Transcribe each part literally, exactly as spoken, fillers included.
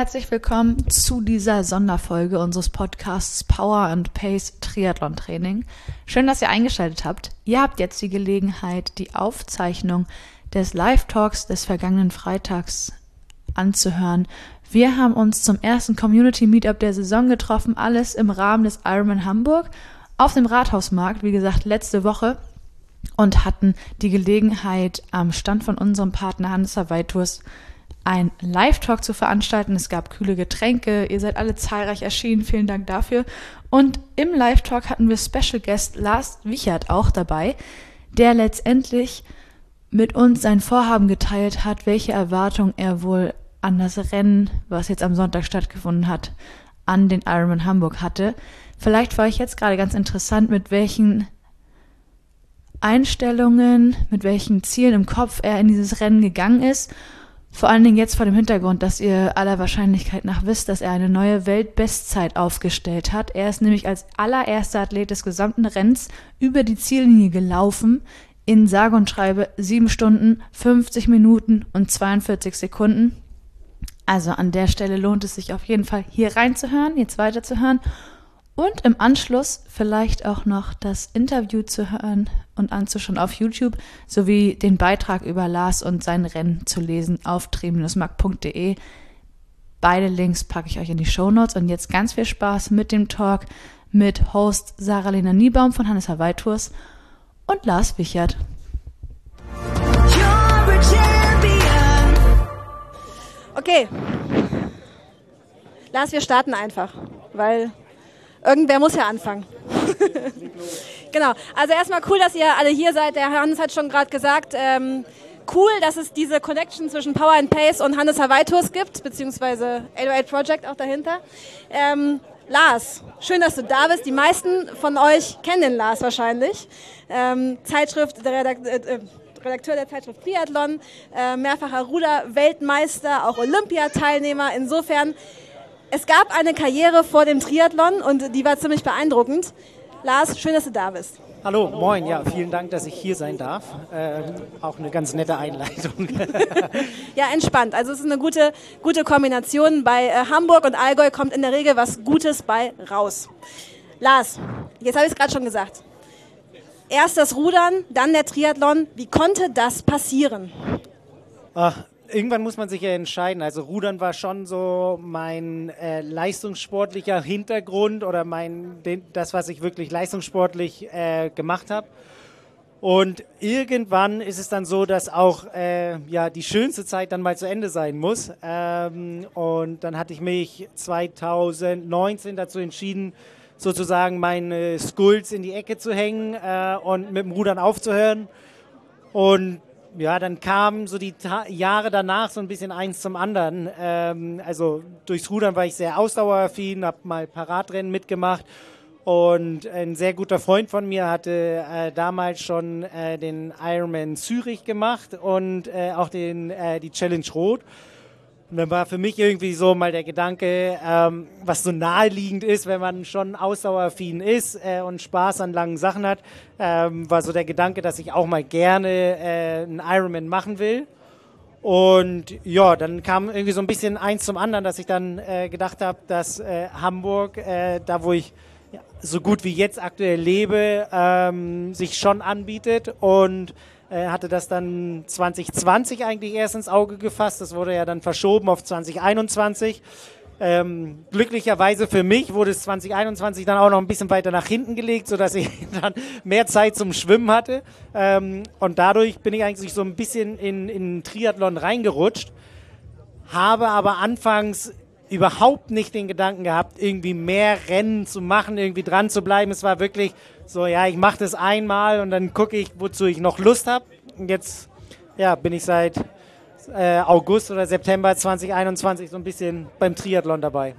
Herzlich willkommen zu dieser Sonderfolge unseres Podcasts Power and Pace Triathlon Training. Schön, dass ihr eingeschaltet habt. Ihr habt jetzt die Gelegenheit, die Aufzeichnung des Live-Talks des vergangenen Freitags anzuhören. Wir haben uns zum ersten Community-Meetup der Saison getroffen, alles im Rahmen des Ironman Hamburg auf dem Rathausmarkt, wie gesagt, letzte Woche, und hatten die Gelegenheit, am Stand von unserem Partner Hannes Hawaii Tours ein Live-Talk zu veranstalten. Es gab kühle Getränke, ihr seid alle zahlreich erschienen, vielen Dank dafür. Und im Live-Talk hatten wir Special Guest Lars Wichert auch dabei, der letztendlich mit uns sein Vorhaben geteilt hat, welche Erwartungen er wohl an das Rennen, was jetzt am Sonntag stattgefunden hat, an den Ironman Hamburg hatte. Vielleicht war ich jetzt gerade ganz interessant, mit welchen Einstellungen, mit welchen Zielen im Kopf er in dieses Rennen gegangen ist. Vor allen Dingen jetzt vor dem Hintergrund, dass ihr aller Wahrscheinlichkeit nach wisst, dass er eine neue Weltbestzeit aufgestellt hat. Er ist nämlich als allererster Athlet des gesamten Rennens über die Ziellinie gelaufen, in sage und schreibe sieben Stunden, fünfzig Minuten und zweiundvierzig Sekunden. Also an der Stelle lohnt es sich auf jeden Fall, hier reinzuhören, jetzt weiterzuhören und im Anschluss vielleicht auch noch das Interview zu hören und anzuschauen auf YouTube, sowie den Beitrag über Lars und sein Rennen zu lesen auf tri mark punkt de. Beide Links packe ich euch in die Shownotes und jetzt ganz viel Spaß mit dem Talk mit Host Sarah-Lena Niebaum von Hannes Hawaii Tours und Lars Wichert. Okay, Lars, wir starten einfach, weil irgendwer muss ja anfangen. Genau, also erstmal cool, dass ihr alle hier seid. Der Hannes hat schon gerade gesagt, ähm, cool, dass es diese Connection zwischen Power and Pace und Hannes Hawaii Tours gibt, beziehungsweise acht null acht Project auch dahinter. Ähm, Lars, schön, dass du da bist. Die meisten von euch kennen den Lars wahrscheinlich. Ähm, Zeitschrift, der Redakt, äh, Redakteur der Zeitschrift Triathlon, äh, mehrfacher Ruder-Weltmeister, auch Olympiateilnehmer. Insofern, es gab eine Karriere vor dem Triathlon und die war ziemlich beeindruckend. Lars, schön, dass du da bist. Hallo, moin, ja, vielen Dank, dass ich hier sein darf. Äh, auch eine ganz nette Einleitung. Ja, entspannt. Also es ist eine gute, gute Kombination. Bei äh, Hamburg und Allgäu kommt in der Regel was Gutes bei raus. Lars, jetzt habe ich es gerade schon gesagt. Erst das Rudern, dann der Triathlon. Wie konnte das passieren? Ach, irgendwann muss man sich ja entscheiden. Also Rudern war schon so mein äh, leistungssportlicher Hintergrund oder mein den, das, was ich wirklich leistungssportlich äh, gemacht habe. Und irgendwann ist es dann so, dass auch äh, ja, die schönste Zeit dann mal zu Ende sein muss. Ähm, und dann hatte ich mich zweitausendneunzehn dazu entschieden, sozusagen meine Skulls in die Ecke zu hängen äh, und mit dem Rudern aufzuhören. Und ja, dann kamen so die Ta- Jahre danach so ein bisschen eins zum anderen. Ähm, also durchs Rudern war ich sehr ausdaueraffin, habe mal Paradrennen mitgemacht. Und ein sehr guter Freund von mir hatte äh, damals schon äh, den Ironman Zürich gemacht und äh, auch den, äh, die Challenge Rot. Und dann war für mich irgendwie so mal der Gedanke, ähm, was so naheliegend ist, wenn man schon ausdaueraffin ist äh, und Spaß an langen Sachen hat, ähm, war so der Gedanke, dass ich auch mal gerne äh, einen Ironman machen will. Und ja, dann kam irgendwie so ein bisschen eins zum anderen, dass ich dann äh, gedacht habe, dass äh, Hamburg, äh, da wo ich ja, so gut wie jetzt aktuell lebe, ähm, sich schon anbietet und hatte das dann zwanzig zwanzig eigentlich erst ins Auge gefasst. Das wurde ja dann verschoben auf zwanzig einundzwanzig. Ähm, glücklicherweise für mich wurde es zwanzig einundzwanzig dann auch noch ein bisschen weiter nach hinten gelegt, sodass ich dann mehr Zeit zum Schwimmen hatte. Ähm, und dadurch bin ich eigentlich so ein bisschen in, in Triathlon reingerutscht, habe aber anfangs überhaupt nicht den Gedanken gehabt, irgendwie mehr Rennen zu machen, irgendwie dran zu bleiben. Es war wirklich so, ja, ich mache das einmal und dann gucke ich, wozu ich noch Lust habe. Und jetzt ja, bin ich seit äh, August oder September zwanzig einundzwanzig so ein bisschen beim Triathlon dabei.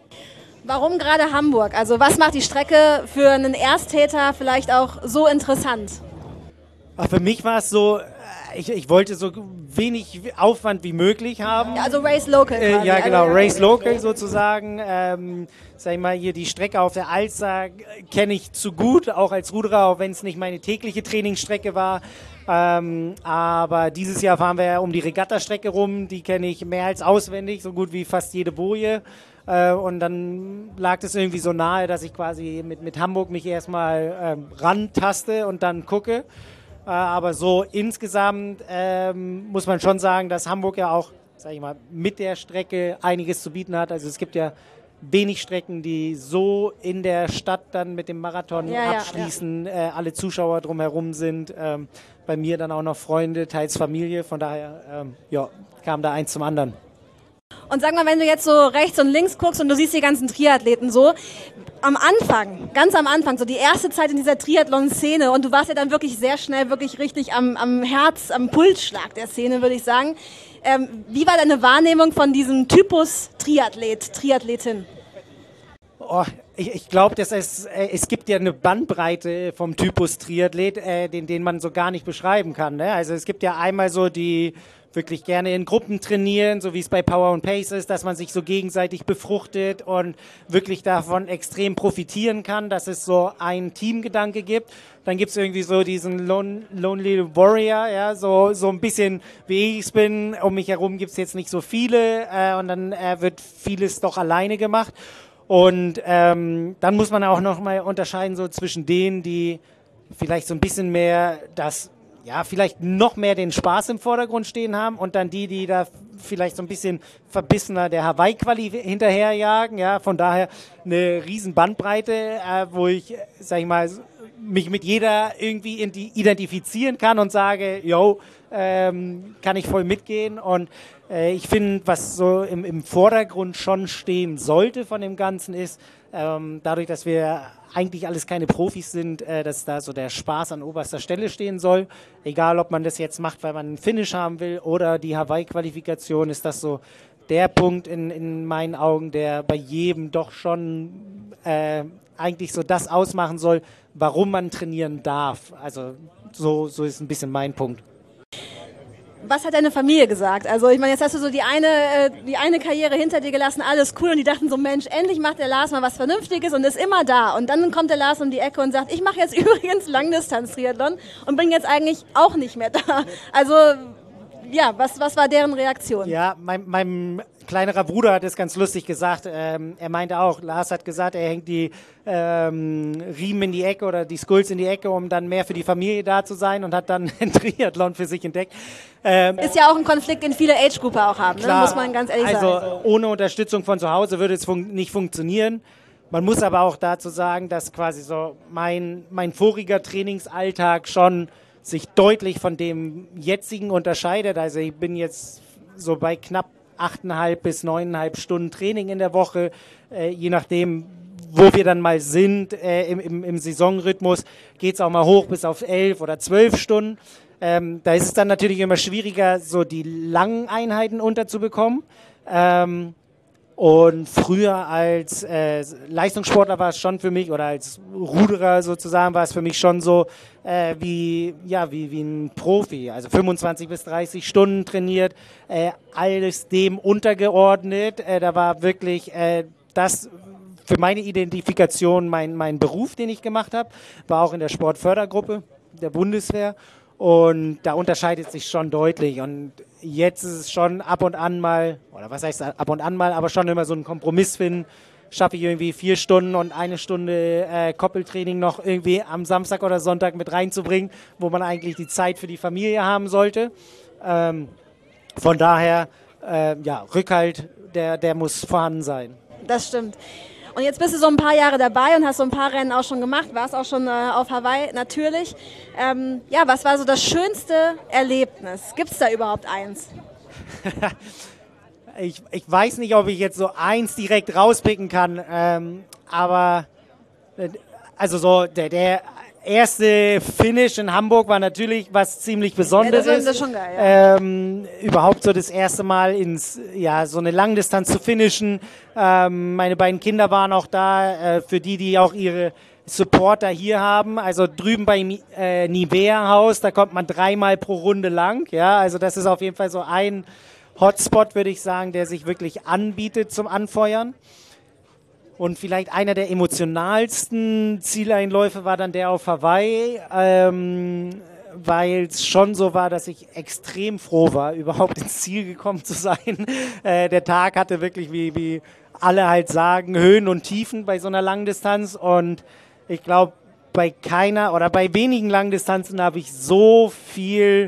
Warum gerade Hamburg? Also was macht die Strecke für einen Ersttäter vielleicht auch so interessant? Ach, für mich war es so, ich, ich wollte so wenig Aufwand wie möglich haben. Ja, also Race Local quasi. Äh, ja, genau, also, Race Local sozusagen. Ähm, sag ich mal, hier die Strecke auf der Alster kenne ich zu gut, auch als Ruderer, auch wenn es nicht meine tägliche Trainingsstrecke war. Ähm, aber dieses Jahr fahren wir ja um die Regattastrecke rum, die kenne ich mehr als auswendig, so gut wie fast jede Boje. Äh, und dann lag es irgendwie so nahe, dass ich quasi mit, mit Hamburg mich erstmal ähm, rantaste und dann gucke. Äh, aber so insgesamt ähm, muss man schon sagen, dass Hamburg ja auch, sag ich mal, mit der Strecke einiges zu bieten hat. Also es gibt ja wenig Strecken, die so in der Stadt dann mit dem Marathon ja, abschließen, ja, ja. Äh, alle Zuschauer drumherum sind. Ähm, bei mir dann auch noch Freunde, teils Familie. Von daher ähm, ja, kam da eins zum anderen. Und sag mal, wenn du jetzt so rechts und links guckst und du siehst die ganzen Triathleten so, am Anfang, ganz am Anfang, so die erste Zeit in dieser Triathlon-Szene und du warst ja dann wirklich sehr schnell, wirklich richtig am, am Herz, am Pulsschlag der Szene, würde ich sagen. Ähm, wie war deine Wahrnehmung von diesem Typus Triathlet, Triathletin? Oh, ich ich glaube, es, äh, es gibt ja eine Bandbreite vom Typus Triathlet, äh, den, den man so gar nicht beschreiben kann. Ne? Also es gibt ja einmal so die wirklich gerne in Gruppen trainieren, so wie es bei Power und Pace ist, dass man sich so gegenseitig befruchtet und wirklich davon extrem profitieren kann, dass es so einen Teamgedanke gibt. Dann gibt es irgendwie so diesen Lon- Lonely Warrior, ja, so, so ein bisschen wie ich es bin. Um mich herum gibt es jetzt nicht so viele äh, und dann äh, wird vieles doch alleine gemacht. Und ähm, dann muss man auch noch mal unterscheiden so zwischen denen, die vielleicht so ein bisschen mehr das ja, vielleicht noch mehr den Spaß im Vordergrund stehen haben und dann die, die da vielleicht so ein bisschen verbissener der Hawaii-Quali hinterherjagen, ja, von daher eine riesen Bandbreite, äh, wo ich, sag ich mal, mich mit jeder irgendwie identifizieren kann und sage, yo, ähm, kann ich voll mitgehen und äh, ich finde, was so im, im Vordergrund schon stehen sollte von dem Ganzen ist, ähm, dadurch, dass wir eigentlich alles keine Profis sind, äh, dass da so der Spaß an oberster Stelle stehen soll. Egal, ob man das jetzt macht, weil man einen Finish haben will oder die Hawaii-Qualifikation, ist das so der Punkt in, in meinen Augen, der bei jedem doch schon äh, eigentlich so das ausmachen soll, warum man trainieren darf. Also so, so ist ein bisschen mein Punkt. Was hat deine Familie gesagt? Also ich meine, jetzt hast du so die eine, äh, die eine Karriere hinter dir gelassen, alles cool und die dachten so, Mensch, endlich macht der Lars mal was Vernünftiges und ist immer da. Und dann kommt der Lars um die Ecke und sagt, ich mache jetzt übrigens Langdistanz-Triathlon und bin jetzt eigentlich auch nicht mehr da. Also ja, was, was war deren Reaktion? Ja, mein, mein kleinerer Bruder hat es ganz lustig gesagt. Ähm, er meinte auch, Lars hat gesagt, er hängt die ähm, Riemen in die Ecke oder die Skulls in die Ecke, um dann mehr für die Familie da zu sein und hat dann einen Triathlon für sich entdeckt. Ähm, Ist ja auch ein Konflikt, den viele Age-Grupper auch haben, klar, ne? Muss man ganz ehrlich also, sagen. Also ohne Unterstützung von zu Hause würde es fun- nicht funktionieren. Man muss aber auch dazu sagen, dass quasi so mein, mein voriger Trainingsalltag schon sich deutlich von dem jetzigen unterscheidet. Also ich bin jetzt so bei knapp achteinhalb bis neuneinhalb Stunden Training in der Woche, äh, je nachdem, wo wir dann mal sind äh, im, im, im Saisonrhythmus, geht es auch mal hoch bis auf elf oder zwölf Stunden. Ähm, da ist es dann natürlich immer schwieriger, so die langen Einheiten unterzubekommen. Ähm, Und früher als äh, Leistungssportler war es schon für mich, oder als Ruderer sozusagen, war es für mich schon so äh, wie, ja, wie, wie ein Profi. Also fünfundzwanzig bis dreißig Stunden trainiert, äh, alles dem untergeordnet. Äh, da war wirklich äh, das für meine Identifikation mein, mein Beruf, den ich gemacht habe. War auch in der Sportfördergruppe der Bundeswehr. Und da unterscheidet sich schon deutlich. Und jetzt ist es schon ab und an mal, oder was heißt ab und an mal, aber schon immer so ein Kompromiss finden. Schaffe ich irgendwie vier Stunden und eine Stunde äh, Koppeltraining noch irgendwie am Samstag oder Sonntag mit reinzubringen, wo man eigentlich die Zeit für die Familie haben sollte. Ähm, von daher, äh, ja, Rückhalt, der, der muss vorhanden sein. Das stimmt. Und jetzt bist du so ein paar Jahre dabei und hast so ein paar Rennen auch schon gemacht, warst auch schon äh, auf Hawaii natürlich. Ähm, ja, was war so das schönste Erlebnis? Gibt es da überhaupt eins? ich, ich weiß nicht, ob ich jetzt so eins direkt rauspicken kann, ähm, aber äh, also so der, der erste Finish in Hamburg war natürlich was ziemlich Besonderes. Ja, das ist schon geil, ja. ähm, überhaupt so das erste Mal ins, ja, so eine Langdistanz zu finishen. Ähm, meine beiden Kinder waren auch da, äh, für die, die auch ihre Supporter hier haben. Also drüben beim äh, Nivea-Haus, da kommt man dreimal pro Runde lang. Ja, also das ist auf jeden Fall so ein Hotspot, würde ich sagen, der sich wirklich anbietet zum Anfeuern. Und vielleicht einer der emotionalsten Zieleinläufe war dann der auf Hawaii, ähm, weil es schon so war, dass ich extrem froh war, überhaupt ins Ziel gekommen zu sein. Äh, der Tag hatte wirklich, wie, wie alle halt sagen, Höhen und Tiefen bei so einer Langdistanz. Und ich glaube, bei keiner oder bei wenigen Langdistanzen habe ich so viel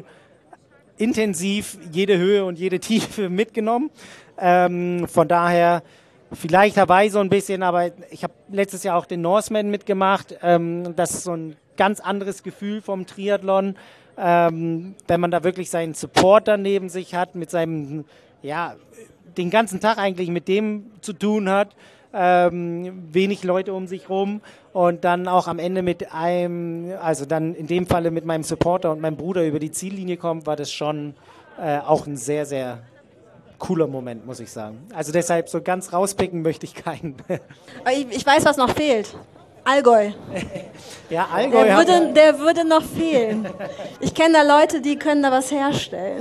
intensiv jede Höhe und jede Tiefe mitgenommen. Ähm, von daher vielleicht Hawaii so ein bisschen, aber ich habe letztes Jahr auch den Norseman mitgemacht. Ähm, das ist so ein ganz anderes Gefühl vom Triathlon, ähm, wenn man da wirklich seinen Supporter neben sich hat, mit seinem, ja, den ganzen Tag eigentlich mit dem zu tun hat, ähm, wenig Leute um sich rum und dann auch am Ende mit einem, also dann in dem Falle mit meinem Supporter und meinem Bruder über die Ziellinie kommt, war das schon äh, auch ein sehr, sehr cooler Moment, muss ich sagen. Also deshalb so ganz rauspicken möchte ich keinen. Ich, ich weiß, was noch fehlt. Allgäu. Ja, Allgäu. Der würde, der würde noch fehlen. Ich kenne da Leute, die können da was herstellen.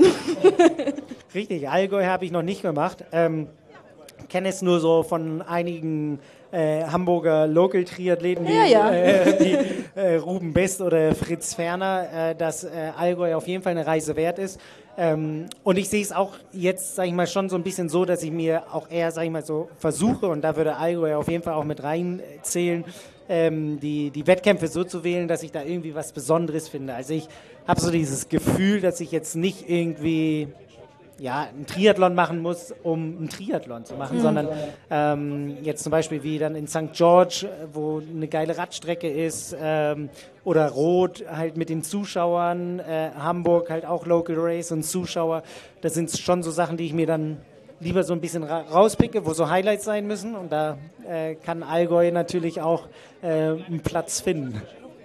Richtig, Allgäu habe ich noch nicht gemacht. Ähm, kenne es nur so von einigen äh, Hamburger Local-Triathleten, wie ja, ja. äh, die, äh, Ruben Best oder Fritz Ferner, äh, dass äh, Allgäu auf jeden Fall eine Reise wert ist. Ähm, und ich sehe es auch jetzt, sage ich mal, schon so ein bisschen so, dass ich mir auch eher, sage ich mal, so versuche, und da würde Allgäu auf jeden Fall auch mit reinzählen, ähm, die, die Wettkämpfe so zu wählen, dass ich da irgendwie was Besonderes finde. Also ich habe so dieses Gefühl, dass ich jetzt nicht irgendwie ja, einen Triathlon machen muss, um einen Triathlon zu machen, mhm. sondern ähm, jetzt zum Beispiel wie dann in Sankt George, wo eine geile Radstrecke ist, ähm, oder Rot halt mit den Zuschauern, äh, Hamburg halt auch Local Race und Zuschauer. Das sind schon so Sachen, die ich mir dann lieber so ein bisschen ra- rauspicke, wo so Highlights sein müssen, und da äh, kann Allgäu natürlich auch äh, einen Platz finden.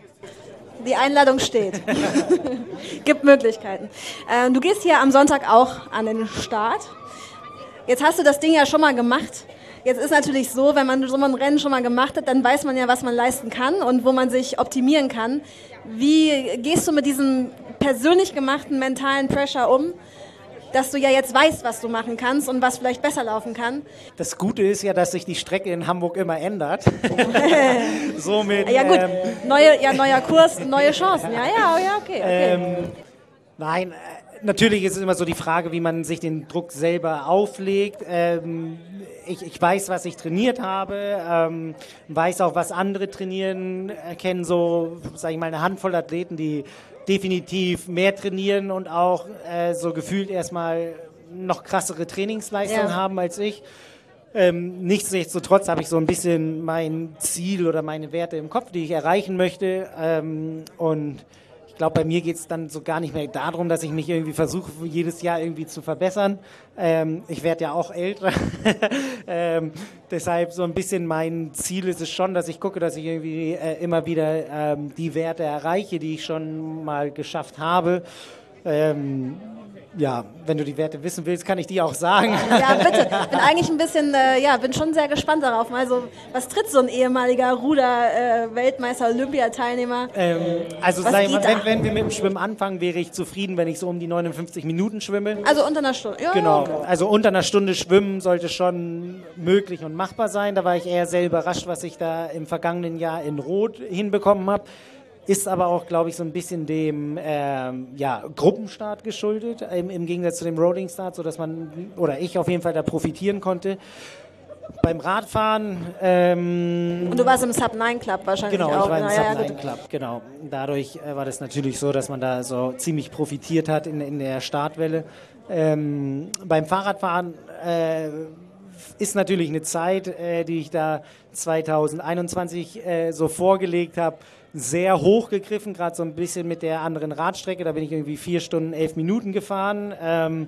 Die Einladung steht. Gibt Möglichkeiten. Äh, du gehst hier am Sonntag auch an den Start. Jetzt hast du das Ding ja schon mal gemacht. Jetzt ist natürlich so, wenn man so ein Rennen schon mal gemacht hat, dann weiß man ja, was man leisten kann und wo man sich optimieren kann. Wie gehst du mit diesem persönlich gemachten mentalen Pressure um, dass du ja jetzt weißt, was du machen kannst und was vielleicht besser laufen kann? Das Gute ist ja, dass sich die Strecke in Hamburg immer ändert. Somit, ja gut, ähm, neue, ja, neuer Kurs, neue Chancen. Ja, ja, ja, okay. okay. Ähm, nein, äh, natürlich ist es immer so die Frage, wie man sich den Druck selber auflegt. Ähm, ich, ich weiß, was ich trainiert habe, ähm, weiß auch, was andere trainieren, erkenne so, sage ich mal, eine Handvoll Athleten, die definitiv mehr trainieren und auch äh, so gefühlt erstmal noch krassere Trainingsleistungen ja. haben als ich. Ähm, nichtsdestotrotz habe ich so ein bisschen mein Ziel oder meine Werte im Kopf, die ich erreichen möchte. Ähm, und ich glaube, bei mir geht es dann so gar nicht mehr darum, dass ich mich irgendwie versuche, jedes Jahr irgendwie zu verbessern. Ähm, ich werde ja auch älter. ähm, deshalb so ein bisschen mein Ziel ist es schon, dass ich gucke, dass ich irgendwie äh, immer wieder ähm, die Werte erreiche, die ich schon mal geschafft habe. Ähm, Ja, wenn du die Werte wissen willst, kann ich die auch sagen. Ja, bitte. Ich bin eigentlich ein bisschen, äh, ja, bin schon sehr gespannt darauf. Also, was tritt so ein ehemaliger Ruder-Weltmeister, äh, Olympiateilnehmer? Ähm, also, was sag ich geht mal, da? wenn, wenn wir mit dem Schwimmen anfangen, wäre ich zufrieden, wenn ich so um die neunundfünfzig Minuten schwimme. Also unter einer Stunde, ja. Genau, also unter einer Stunde schwimmen sollte schon möglich und machbar sein. Da war ich eher sehr überrascht, was ich da im vergangenen Jahr in Rot hinbekommen habe. Ist aber auch, glaube ich, so ein bisschen dem ähm, ja, Gruppenstart geschuldet, im, im Gegensatz zu dem Rolling Start, sodass man, oder ich auf jeden Fall da profitieren konnte. Beim Radfahren... Ähm, Und du warst im Sub neun Club wahrscheinlich genau, auch. Genau, ich war im ja, Sub neun Club, genau. Dadurch äh, war das natürlich so, dass man da so ziemlich profitiert hat in, in der Startwelle. Ähm, beim Fahrradfahren... Äh, ist natürlich eine Zeit, äh, die ich da zwanzig einundzwanzig äh, so vorgelegt habe, sehr hoch gegriffen, gerade so ein bisschen mit der anderen Radstrecke. Da bin ich irgendwie vier Stunden, elf Minuten gefahren. Ähm,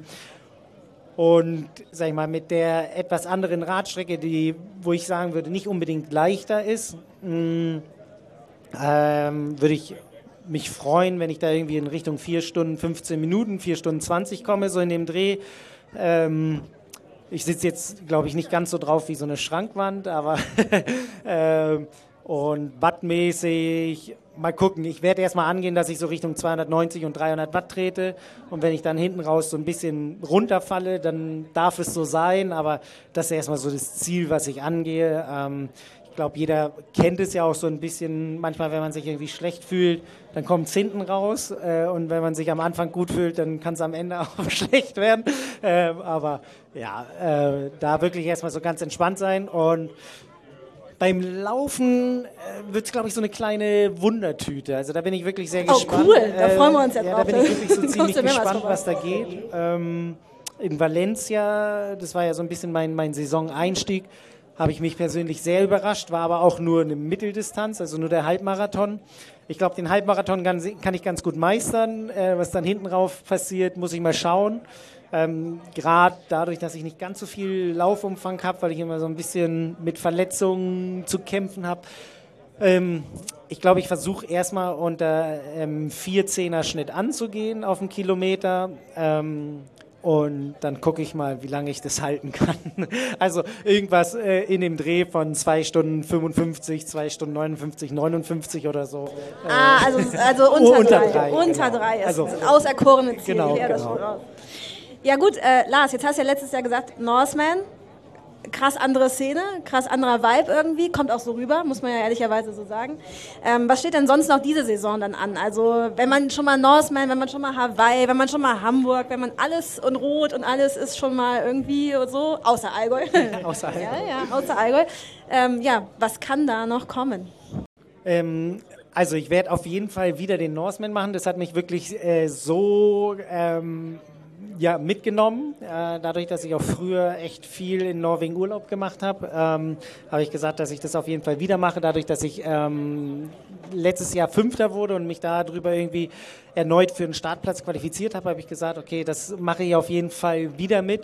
und, sag ich mal, mit der etwas anderen Radstrecke, die, wo ich sagen würde, nicht unbedingt leichter ist, mh, ähm, würde ich mich freuen, wenn ich da irgendwie in Richtung vier Stunden, fünfzehn Minuten, vier Stunden zwanzig komme, so in dem Dreh. Ähm, Ich sitze jetzt, glaube ich, nicht ganz so drauf wie so eine Schrankwand, aber äh, Und wattmäßig, mal gucken, ich werde erstmal angehen, dass ich so Richtung zweihundertneunzig und dreihundert Watt trete. Und wenn ich dann hinten raus so ein bisschen runterfalle, dann darf es so sein. Aber das ist erstmal so das Ziel, was ich angehe. Ähm, ich glaube, jeder kennt es ja auch so ein bisschen. Manchmal, wenn man sich irgendwie schlecht fühlt, dann kommt es hinten raus. Äh, und wenn man sich am Anfang gut fühlt, dann kann es am Ende auch schlecht werden. Äh, aber ja, äh, da wirklich erstmal so ganz entspannt sein. Und beim Laufen äh, wird es, glaube ich, so eine kleine Wundertüte. Also da bin ich wirklich sehr gespannt. Oh, cool, da freuen wir uns ja äh, drauf. Ja, da bin ich wirklich so ziemlich Kommst du gespannt, mehrmals was da geht. Ähm, in Valencia, das war ja so ein bisschen mein, mein Saisoneinstieg, habe ich mich persönlich sehr überrascht, war aber auch nur eine Mitteldistanz, also nur der Halbmarathon. Ich glaube, den Halbmarathon kann, kann ich ganz gut meistern. Äh, was dann hinten rauf passiert, muss ich mal schauen. Ähm, Gerade dadurch, dass ich nicht ganz so viel Laufumfang habe, weil ich immer so ein bisschen mit Verletzungen zu kämpfen habe. Ähm, ich glaube, ich versuche erstmal unter ähm, vier Zehner Schnitt anzugehen auf einen Kilometer. Ähm, und dann gucke ich mal, wie lange ich das halten kann. Also irgendwas äh, in dem Dreh von zwei Stunden fünfundfünfzig, zwei Stunden neunundfünfzig, neunundfünfzig oder so. Ah, also, also unter, unter drei. drei, Unter genau. drei ist Also, ein auserkorene Ziel. genau, Ja, das genau. schon raus. Ja gut, äh, Lars, jetzt hast du ja letztes Jahr gesagt, Norseman, krass andere Szene, krass anderer Vibe irgendwie, kommt auch so rüber, muss man ja ehrlicherweise so sagen. Ähm, was steht denn sonst noch diese Saison dann an? Also wenn man schon mal Norseman, wenn man schon mal Hawaii, wenn man schon mal Hamburg, wenn man alles und Rot und alles ist schon mal irgendwie so, außer Allgäu. Außer Allgäu. Ja, ja, außer Allgäu. Ähm, ja, was kann da noch kommen? Ähm, also ich werde auf jeden Fall wieder den Norseman machen. Das hat mich wirklich äh, so ähm, ja, mitgenommen. Äh, dadurch, dass ich auch früher echt viel in Norwegen Urlaub gemacht habe, ähm, habe ich gesagt, dass ich das auf jeden Fall wieder mache. Dadurch, dass ich ähm, letztes Jahr Fünfter wurde und mich darüber irgendwie erneut für einen Startplatz qualifiziert habe, habe ich gesagt, okay, das mache ich auf jeden Fall wieder mit.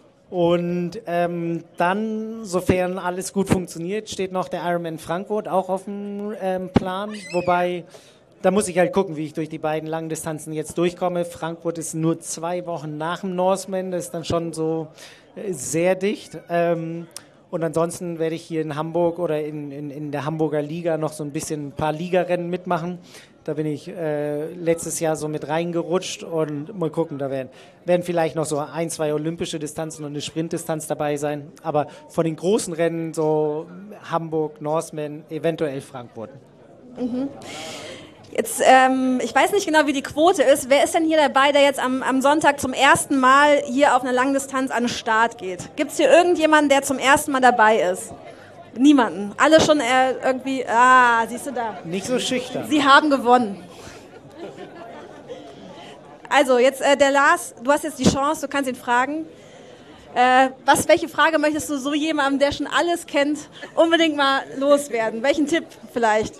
Und ähm, dann, sofern alles gut funktioniert, steht noch der Ironman Frankfurt auch auf dem ähm, Plan. Wobei, da muss ich halt gucken, wie ich durch die beiden langen Distanzen jetzt durchkomme. Frankfurt ist nur zwei Wochen nach dem Norseman, das ist dann schon so äh, sehr dicht. Ähm, und ansonsten werde ich hier in Hamburg oder in, in, in der Hamburger Liga noch so ein bisschen ein paar Ligarennen mitmachen. Da bin ich äh, letztes Jahr so mit reingerutscht und mal gucken, da werden, werden vielleicht noch so ein, zwei olympische Distanzen und eine Sprintdistanz dabei sein. Aber von den großen Rennen so Hamburg, Norseman, eventuell Frankfurt. Mhm. Jetzt, ähm, ich weiß nicht genau, wie die Quote ist. Wer ist denn hier dabei, der jetzt am, am Sonntag zum ersten Mal hier auf einer Langdistanz an den Start geht? Gibt es hier irgendjemanden, der zum ersten Mal dabei ist? Niemanden. Alle schon äh, irgendwie, ah, siehst du da. Nicht so schüchtern. Sie haben gewonnen. Also, jetzt äh, der Lars, du hast jetzt die Chance, du kannst ihn fragen. Äh, was, welche Frage möchtest du so jemandem, der schon alles kennt, unbedingt mal loswerden? Welchen Tipp vielleicht?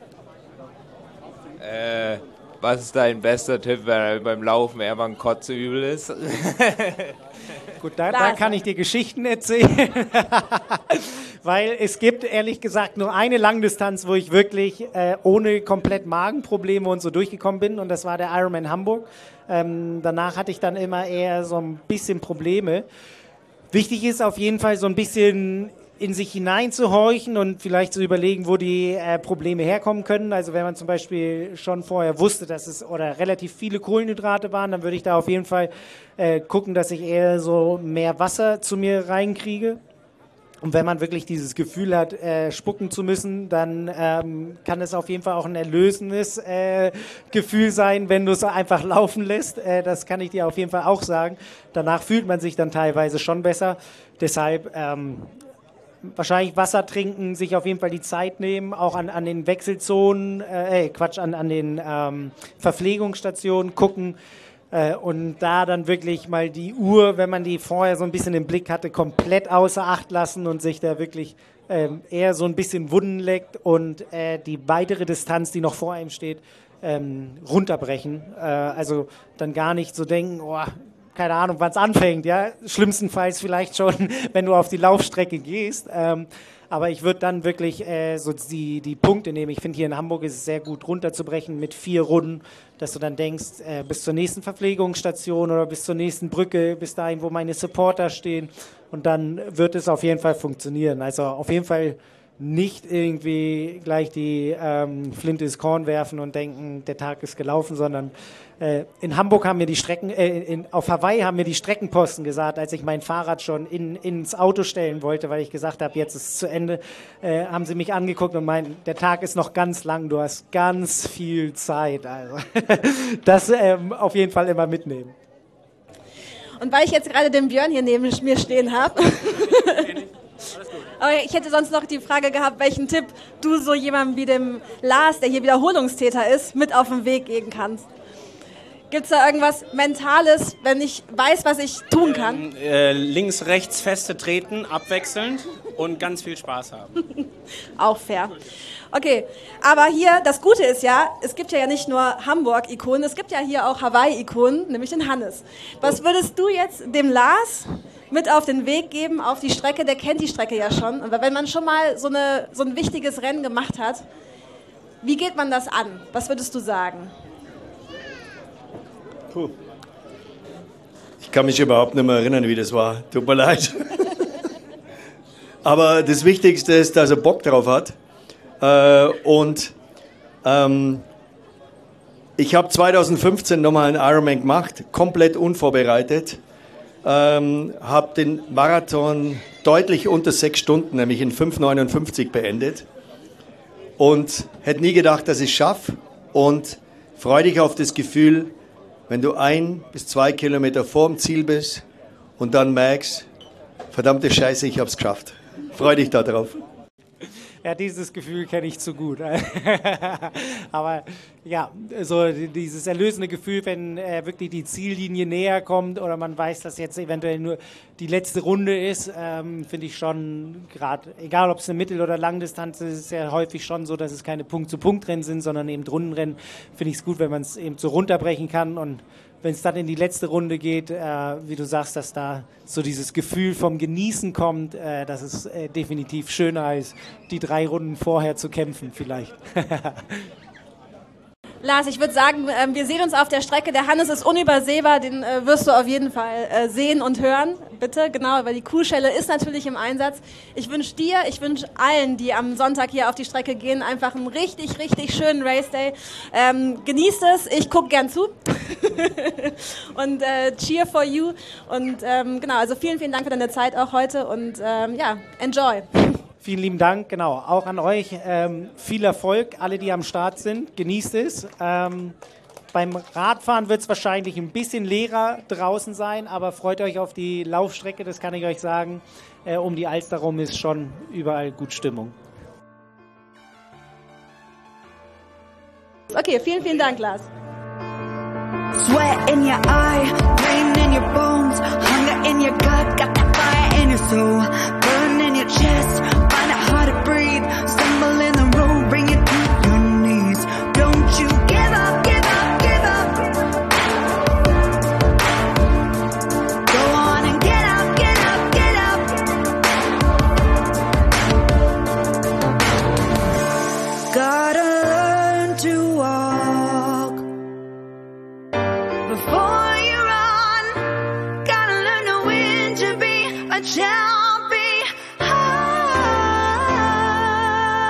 Äh, was ist dein bester Tipp, wenn beim Laufen irgendwann kotzeübel ist? Gut, da, da kann ich dir Geschichten erzählen, weil es gibt ehrlich gesagt nur eine Langdistanz, wo ich wirklich äh, ohne komplett Magenprobleme und so durchgekommen bin, und das war der Ironman Hamburg. Ähm, danach hatte ich dann immer eher so ein bisschen Probleme. Wichtig ist auf jeden Fall so ein bisschen in sich hineinzuhorchen und vielleicht zu überlegen, wo die äh, Probleme herkommen können. Also wenn man zum Beispiel schon vorher wusste, dass es oder relativ viele Kohlenhydrate waren, dann würde ich da auf jeden Fall äh, gucken, dass ich eher so mehr Wasser zu mir reinkriege. Und wenn man wirklich dieses Gefühl hat, äh, spucken zu müssen, dann ähm, kann es auf jeden Fall auch ein erlösendes äh, Gefühl sein, wenn du es einfach laufen lässt. Äh, das kann ich dir auf jeden Fall auch sagen. Danach fühlt man sich dann teilweise schon besser. Deshalb ähm, wahrscheinlich Wasser trinken, sich auf jeden Fall die Zeit nehmen, auch an, an den Wechselzonen, äh, Quatsch, an, an den ähm, Verpflegungsstationen gucken äh, und da dann wirklich mal die Uhr, wenn man die vorher so ein bisschen im Blick hatte, komplett außer Acht lassen und sich da wirklich ähm, eher so ein bisschen Wunden leckt und äh, die weitere Distanz, die noch vor einem steht, ähm, runterbrechen. Äh, also dann gar nicht so denken, oh, keine Ahnung, wann es anfängt, ja, schlimmstenfalls vielleicht schon, wenn du auf die Laufstrecke gehst, ähm, aber ich würde dann wirklich äh, so die, die Punkte nehmen. Ich finde, hier in Hamburg ist es sehr gut runterzubrechen mit vier Runden, dass du dann denkst, äh, bis zur nächsten Verpflegungsstation oder bis zur nächsten Brücke, bis dahin, wo meine Supporter stehen, und dann wird es auf jeden Fall funktionieren. Also auf jeden Fall nicht irgendwie gleich die ähm, Flinte ins Korn werfen und denken, der Tag ist gelaufen, sondern äh, in Hamburg haben mir die Strecken, äh, in, auf Hawaii haben mir die Streckenposten gesagt, als ich mein Fahrrad schon in, ins Auto stellen wollte, weil ich gesagt habe, jetzt ist es zu Ende, äh, haben sie mich angeguckt und meinten, der Tag ist noch ganz lang, du hast ganz viel Zeit. Also das ähm, auf jeden Fall immer mitnehmen. Und weil ich jetzt gerade den Björn hier neben mir stehen habe, aber ich hätte sonst noch die Frage gehabt, welchen Tipp du so jemandem wie dem Lars, der hier Wiederholungstäter ist, mit auf den Weg geben kannst. Gibt es da irgendwas Mentales, wenn ich weiß, was ich tun kann? Ähm, äh, links, rechts feste treten, abwechselnd und ganz viel Spaß haben. Auch fair. Okay, aber hier, das Gute ist ja, es gibt ja nicht nur Hamburg-Ikonen, es gibt ja hier auch Hawaii-Ikonen, nämlich den Hannes. Was würdest du jetzt dem Lars mit auf den Weg geben, auf die Strecke? Der kennt die Strecke ja schon. Und wenn man schon mal so, eine, so ein wichtiges Rennen gemacht hat, wie geht man das an? Was würdest du sagen? Puh. Ich kann mich überhaupt nicht mehr erinnern, wie das war. Tut mir leid. Aber das Wichtigste ist, dass er Bock drauf hat. Äh, und ähm, ich habe zwanzig fünfzehn nochmal einen Ironman gemacht, komplett unvorbereitet. Ähm, habe den Marathon deutlich unter sechs Stunden, nämlich in fünf neunundfünfzig beendet. Und hätte nie gedacht, dass ich es schaffe. Und freue dich auf das Gefühl, wenn du ein bis zwei Kilometer vorm Ziel bist und dann merkst, verdammte Scheiße, ich habe es geschafft. Freu dich darauf. Ja, dieses Gefühl kenne ich zu gut. Aber ja, so dieses erlösende Gefühl, wenn äh, wirklich die Ziellinie näher kommt oder man weiß, dass jetzt eventuell nur die letzte Runde ist, ähm, finde ich schon gerade, egal ob es eine Mittel- oder Langdistanz ist, ist es ja häufig schon so, dass es keine Punkt-zu-Punkt-Rennen sind, sondern eben Rundenrennen. Finde ich es gut, wenn man es eben so runterbrechen kann und wenn es dann in die letzte Runde geht, äh, wie du sagst, dass da so dieses Gefühl vom Genießen kommt, äh, dass es äh, definitiv schöner ist, die drei Runden vorher zu kämpfen vielleicht. Lars, ich würde sagen, äh, wir sehen uns auf der Strecke. Der Hannes ist unübersehbar, den äh, wirst du auf jeden Fall äh, sehen und hören. Bitte, genau, weil die Kuhschelle ist natürlich im Einsatz. Ich wünsche dir, ich wünsche allen, die am Sonntag hier auf die Strecke gehen, einfach einen richtig, richtig schönen Race Day. Ähm, genießt es, ich gucke gern zu. und äh, cheer for you. Und ähm, genau, also vielen, vielen Dank für deine Zeit auch heute und ähm, ja, enjoy. Vielen lieben Dank, genau, auch an euch. Ähm, viel Erfolg, alle, die am Start sind. Genießt es. Ähm, beim Radfahren wird es wahrscheinlich ein bisschen leerer draußen sein, aber freut euch auf die Laufstrecke, das kann ich euch sagen. Äh, um die Alster rum ist schon überall gut Stimmung. Okay, vielen, vielen Dank, Lars. Sweat in your eye, pain in your bones, hunger in your gut, got that fire in your soul, burn in your chest, find it hard to breathe, stumble in the road, bring it to your knees. Don't you give up, give up, give up. Go on and get up, get up, get up. Gotta learn to walk before you run, gotta learn to win to be a champion.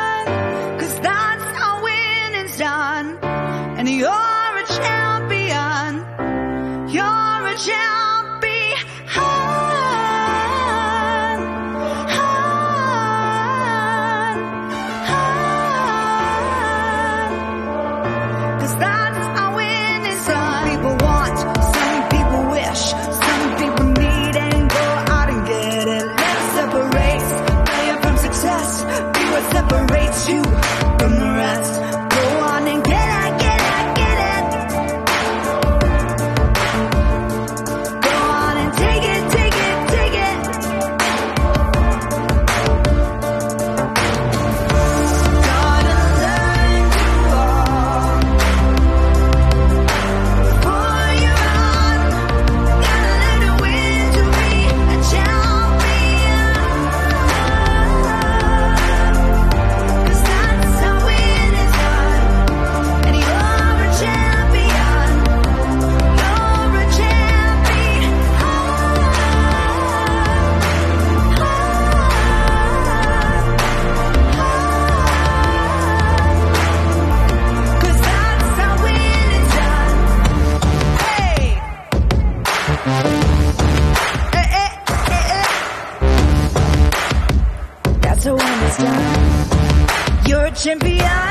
champion.